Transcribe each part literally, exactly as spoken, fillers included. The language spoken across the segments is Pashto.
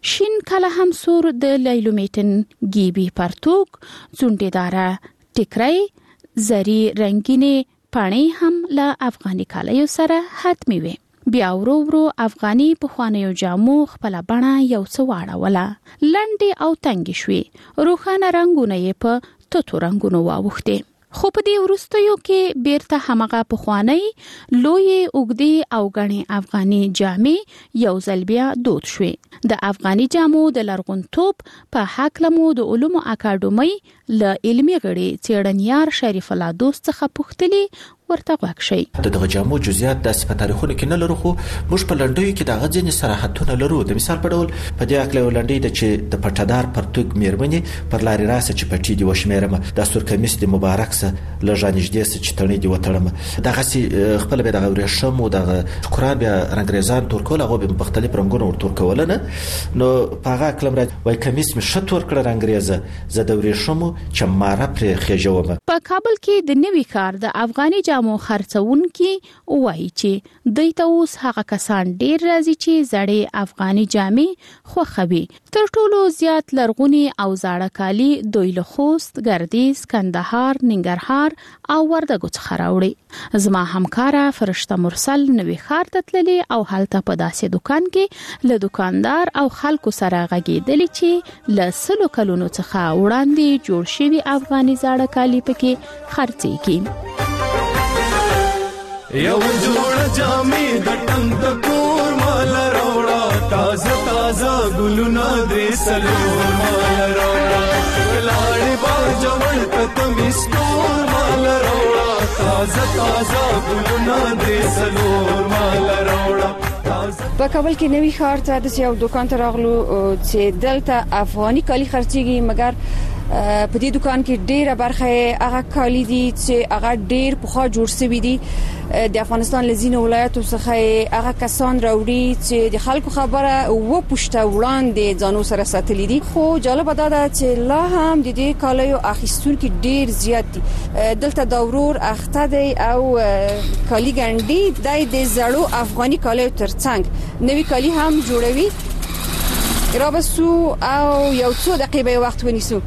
شین کله هم سور د لیلومیټن گیبی پرتوک زونډیداره ټیکرای زری رنگینه پانی هم له افغاني کالیو سره حتمی وي. بیا ورو ورو افغاني پخوانیو جامو خپل بڼه یو څه واړوله، لنډې او تنګې شوې، روښانه رنګونه یې په تتو رنګونو واوښتې. خو په دې وروستیو کې بیرته همغه پخوانی لوی اوږدې او غني افغاني جامې یو ځل بیا دود شوې. د افغاني جامو د لرغونتوب په حق لمو د علومو اکاډمۍ له علمي غړي څېړنیار شریف الله دوست څخه پوښتلي ورته غوښ شي. دغه جامو جزئیات داسې په تاریخونو کې نه لرو، خو موږ په لنډیو کې دغه ځینې صراحتونه لرو. د مثال په ډول په دې اکله لنډی د چې د پټدار پرتګ میرمنې پر لارې راسه چې پټي دی وشمیرم، د سور کمیس د مبارک سه لږه نږدې سه چې تړنی دی وتړم، دغه سي خپل به دغه ورشم او دغه قران بیا رنگریزان تورکول هغه به مختلف رنگونه ور تورکول نه. نو پاغه کلم را وای کمیس می شتور کړه رنگریزه ز د ورشم چې ماره پر خېجوم. په کابل کې د نوي کار د افغاني جامو خرڅونکي وایي چې دوی ته اوس هغه کسان ډیر راځي چې زړې افغاني جامې خوښوي. تر ټولو زیات لرغوني او زاړه کالي دوی له خوست، ګردیز، کندهار، ننګرهار او وردګو څخه راوړي. زما همکاره فرشته مرسل نوي ښار ته تللې او هلته په داسې دکان کې له دکاندار او خلکو سره غږېدلې چې له سلو کلونو څخه وړاندې جوړ شوي افغاني زاړه کالي پکې خرڅېږي. یو جوړ جامې د ټنګ د کور مال راوړه، تازه تازه ګلونه دې سلور مال راوړه، لاړې با جوړ ته مستور مال راوړه، تازه تازه ګلونه دې سلور مال راوړه. په کابل کې نوي ښار ته د یو دکان ته راغلو چې دلته افغاني کالي خرڅېږي، مګر په دې دکان کې ډیره برخه هغه کالي دي چې هغه ډیر پخوا جوړ شوی دي. د افغانستان لزینو ولایتو څخه هغه کسان راوړي چې د خلکو خبره و پښته وړاندې ځانو سره ساتلې دي. خو جالب دا ده چې لا هم د دې کالیو اخیستونکو ډیر زیات دي. دلته دا ورور اخته دی او کالي ګنډي د زړو افغاني کالیو ترڅنګ نوي کالي هم جوړوي. را بسو او یو څو دقیقې وخت ونیسو.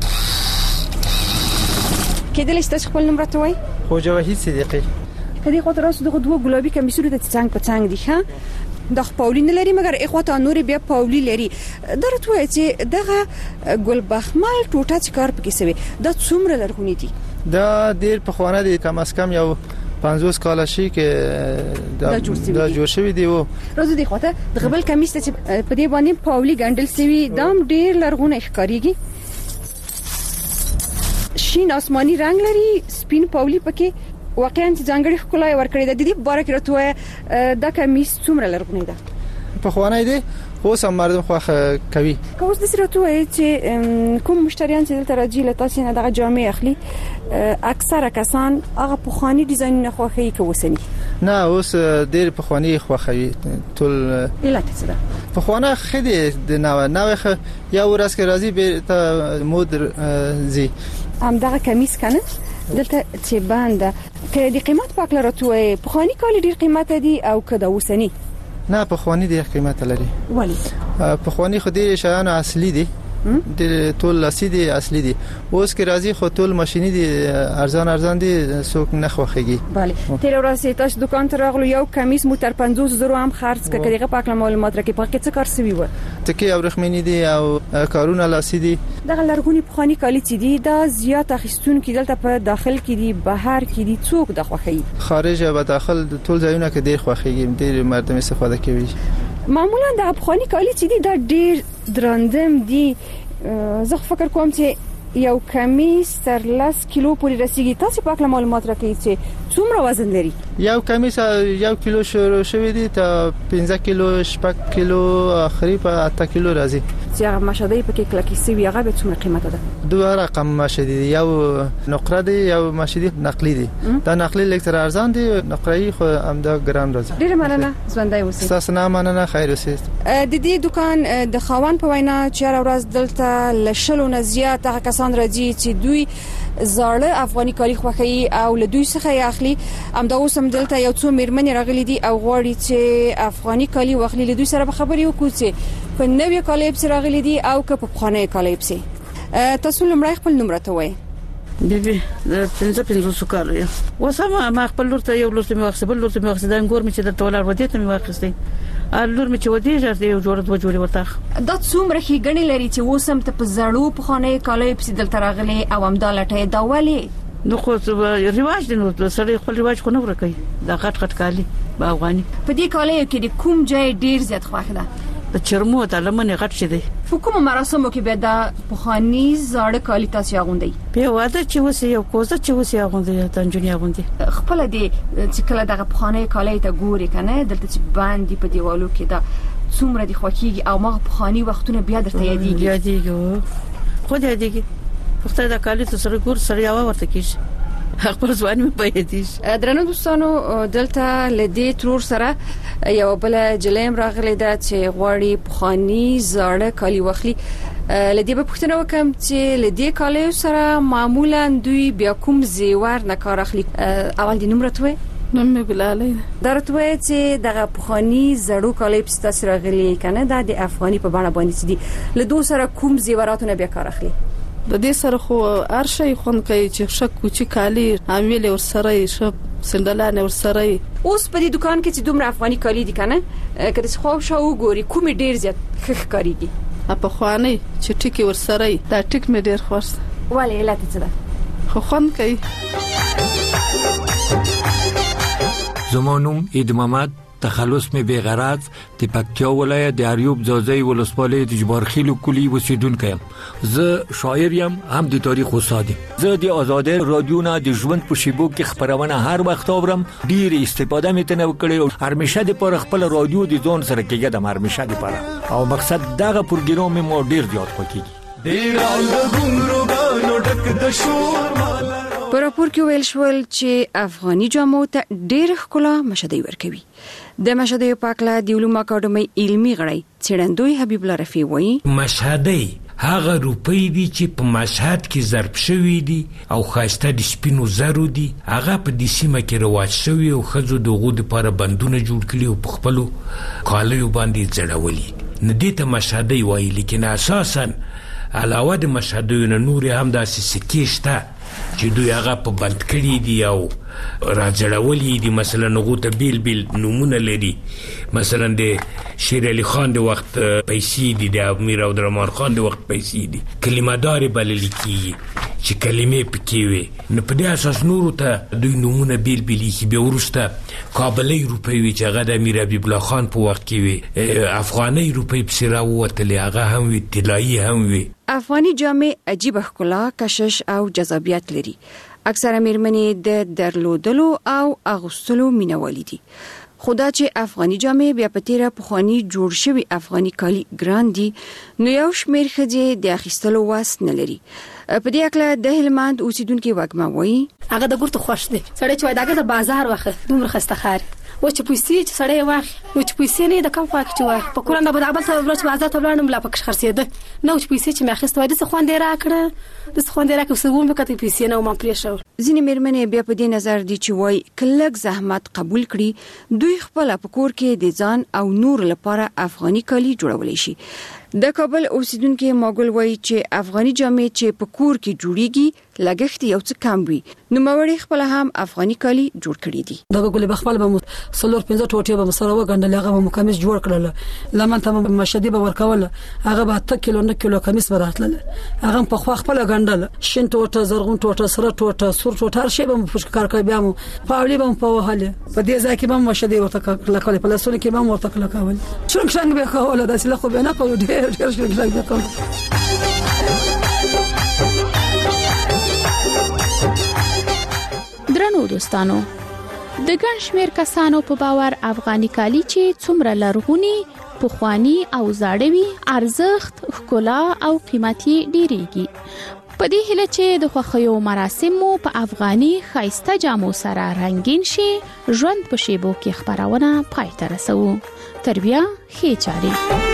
کېدل است خپل نمبر ته وای خو جواهی صدیقی کدی خاطر اوس دغه دوه ګلابي کمیسونه د څنګه په څنګه دي ښه د پاولی نه لري، مګر اخواته نور بیا پاولی لري. درته وای چې دغه ګل بخمل ټوټه چې کار پکې سوي د څومره لرغونی دي؟ دا ډیر په خوانه دي، کم از کم یو پنځوس کال شي کې دا جوړ شوی دی. و راځي د خاطر د غبل کمیس ته په دې باندې پاولی ګندل سوي دام ډیر لرغونه ښکاریږي. شین آسمانی رنگ لري، سپین پاولی پکې واقعا ځانګړي ښکلا ورکړي ده. د دې باره کې راته دا کمیس څومره لرغونی ده؟ په خوانه دی خو سم مردم خوخه کوي. کوس د سره توه چې کوم مشتریان چې دلته راځي له تاسو نه دغه جامې اخلي، اکثره کسان هغه پخوانی ډیزاین نه خوښي کوسني. نه اوس ډېر پخوانی خوښوي. ټول علت څه ده؟ پخوانه خدي د نو نو یو ورځ کې راځي به ته مود زی هم دغه کمیس کنه دلته چې باندې کې د قیمت په اړه راته پخوانی کال ډیر قیمت دي او کدا وسنی؟ نه پخوانی ډیر قیمت لري. ولی پخوانی خو دې شیان اصلي دي، د ټول لاسی دي اصلي دي. اوس کې راځي خو ټول ماشيني دي، ارزان ارزان دي، څوک نه خوخيږي. bale تیر ورځ تاسو دکان ته راغلو، یو کمیس مو تر پنځوس زره هم خرڅ کړه. دغه پاک معلومات راکې پاک څه کار سوي و؟ تکي او رخمنی دي او کارونه لاسی دي. دغه لرغونی پخوانی کالی چې دي دا زیات اخیستون کې دلته په داخل کې دي، بهر کې دي، څوک د خوخي؟ خارج او داخل ټول ځایونه کې ډیر خوخيږي، ډیر مردم استفاده کوي. معمولا د پخوانی کالی چې دي دا ډیر درندم دي. زه فکر کوم چې یو کمیس تر لس کیلو پورې رسیدي. تاسو په اړه معلومات راکړئ چې څومره وزن لري؟ یو کمیس یو کیلو شروع شوی دی ته پنځه کیلو شپږ کیلو اخري په اته کیلو راځي. چې هغه مشهدي په کې کلکی سی هغه به څومره قیمت ده؟ دوه رقم مشهدي، یو نقره دی، یو مشهدي نقلی دی. دا نقلی لکتر ارزان دی، نقره‌ای خو همدا ګران راځي. ډیر مننه، ژوندۍ اوسئ. تاسو نه مننه، خیر اوسئ. د دې دکان د خاوند په وینا چې هر ورځ دلته لشلو نه زیات هغه کسان راځي چې دوی زاړه افغاني کالي خوښي او له دوی څخه یې اخلي. همدا اوس هم دلته یو څو میرمنې راغلي دي او غواړي چې افغاني کالي واخلي. له دوی سره به خبرې وکړو چې په نوې کالي پسې راغلي دي او که په پخواني کالي پسې. تاسو لمړی خپل نوم راته وایئ. بیبي د پنځه پنځوسو کالو یم. اوس هم ما خپل لور ته یو لور ته مې واخیسته، بل لور ته مې واخیسته، دا انګور مې چې درته ولاړ ودې ته مې واخیستی، لور مې چې ودې ژر یو جوړه دوه جوړې ورته. دا څومره ښېګڼې لري چې اوس هم ته په زړو پخوانیو کالیو پسې دلته راغلې او همدا لټې. دا ولې؟ نو خو رواج دی، نو سړی خپل رواج خو نه ورکوي. دا غټ غټ کالي به افغاني. په دې کالیو کې د کوم ځای ډېر زیات خوښ ده؟ د چرمو د لمنې غټ شي دی. په کومو مراسمو کې به دا پخواني زاړه کالي تاسو اغوندئ؟ په واده چې وسه یو کوزه چې وسه اغوندي ته انجونی اغوندي. خپل دې چې کله دغه پخواني کالي ته ګوري کنه دلته چې باندې په دیوالو کې دا څومره د خوکیږي او ما پخواني وختونه بیا درته یادېږي. یادېږي خو دې یادېږي پخته دا کالي ته سره ګور سره یاوه ورته کیږي. خپل ځواني مې پېدیش. درنو دوستانو دلته لدی ترور سره یو بل جلیم راغلی دا چې غواړي پخواني زاړه کالي واخلي. لدی په پښتنه وکم چې لدی کالي سره معمولا دوی بیا کوم زیور نه کار اخلي. اول د نوم راتوي نوم مې ګلاله درته وای چې دغه پخواني زړو کالي په تاسو راغلي کنه دا د افغاني په بڼه باندې دي. له دوه سره کوم زیوراتونه بیا کار اخلي؟ د دې سره خو ارشي خون کوي چې شک کوچی کالي عامل ور سره شپ سندلانه ور سره. اوس په دې دکان کې چې دومره افغاني کالي دي کنه کله څه خو شاو ګوري کوم ډیر زیات خخ کاریږي. په خواني چې ټکی ور سره دا ټک مې ډیر خوښ. ولې لاته څه ده خو خون کوي. زمانوم اید محمد تخلص می بیغرض د پکتیا ولایت د اریوب ځاځي ولسوالۍ د جبارخیل کلی اوسیدونکی یم. زه شاعر یم هم د تاریخ استاد یم. زه د آزادۍ رادیو نه د ژوند په شیبو کې خبرونه هر وخت اورم. ډیر استفاده مې تنه وکړې او هرمشه د پر خپل رادیو د ځون سره کېږم هرمشه د پر او مقصد دغه پروګرام مې ډیر زیات خوښیږي. ډیر غوږونو غانو ډک د شور مال په راپور کې ویل شول چې افغاني جامو ته ډېر ښکلا مشهدي ورکوي. د مشهدي په اړه د علوم اکاډمي علمي غړی څېړندوی حبیب الله رفیع وایي مشهدي هغه روپۍ دي چې په مشهد کې ضرب شوی دي او خاصه د سپینو زرو دي. هغه په دې سیمه کې رواج شوی او خزو دغه د لپاره بندونه جوړ کړي او په خپل کالیو باندې ځړولي. نه دې ته مشهدي وایي، لیکن اساسا علاوه د مشهدي نه نور هم داسې سکې شته چې دوی هغه په بند کړي دي او راځړولي دي. مثلا هغه ته بیل بیل نمونه لري. مثلا د شیر علي خان د وخت پیسې دي، د امیر عبدالرحمن خان د وخت پیسې دي. کلمه دار بلل کیږي چې کلمې پکې وي. نو په دې اساس نور ته دوی نمونه بیل بیل کې به ورسته کابلي روپۍ وي چې هغه د امیر حبیب الله خان په وخت کې وي. افغاني روپۍ په سره وته هغه هم وي، طلایي هم وي. افغاني جامې عجیب ښکلا، کشش او جذابیت لري. اکثره میرمنې د درلودلو او اغوستلو مینوالي دي. خدا چې افغاني جامې بیا په تیره پخوانی جوړ شوی افغاني کالي ګران دي، نو یو شمیر ښځې د اخیستلو واس نه لري. په دې اړه د هلمند اوسیدونکو وګما وایي هغه د ګورته خوښ دي. سړی چې داګه د بازار واخه دومره خسته خار و چې پیسې چې سړی واخ نو چې پیسې نه د کم پاک چې واخ په کورانه به ابل ته ورچ بازار ته ولاړم لا پکښ خرڅېده نو چې پیسې چې مې اخیست وای د څه خوندې راکړه د څه خوندې راکړه سوم به کته پیسې نه ما پرې شو. ځینې میرمنې بیا په دې نظر دي چې وای کلک زحمت قبول کړي دوی خپل په کور کې د ځان او نور لپاره افغاني کالي جوړولای شي. د کابل اوسیدونکو ماګل وای چې افغاني جامې چې په کور کې جوړیږي لګښت یو څه کم وي، نو موري خپل هم افغاني کالي جوړ کړی دي. دا ګولې بخپل به سلور پنځه ټوټې به مسره وګڼل، هغه به کمیس جوړ کړل، لمن ته مشدي به ورکول، هغه به اته کیلو نه کیلو کمیس براتل، هغه په خو خپل غندل، شین ټوټه زرغون ټوټه سره ټوټه سور ټوټه هر شی به په کار کوي. بیا مو پاولي به په وهاله په دې ځکه به مشدي ورته کړل، په لاسونه کې به ورته کړل کول څنګه څنګه به کوله داسې له خو به نه کوي ډېر ډېر څنګه به کوله. درنو دوستانو، د ګڼ شمېر کسانو په باور افغاني کالي چې څومره لرغوني، پخوانی او زاړه وي، ارزښت، ښکلا او قیمتي ډیریږي. په دې هیله چې د خوښیو مراسم مو په افغاني ښایسته جامو سره رنگین شي، ژوند په شیبو کې خبرونه پای ته رسوو. تر بیا ښې چارې.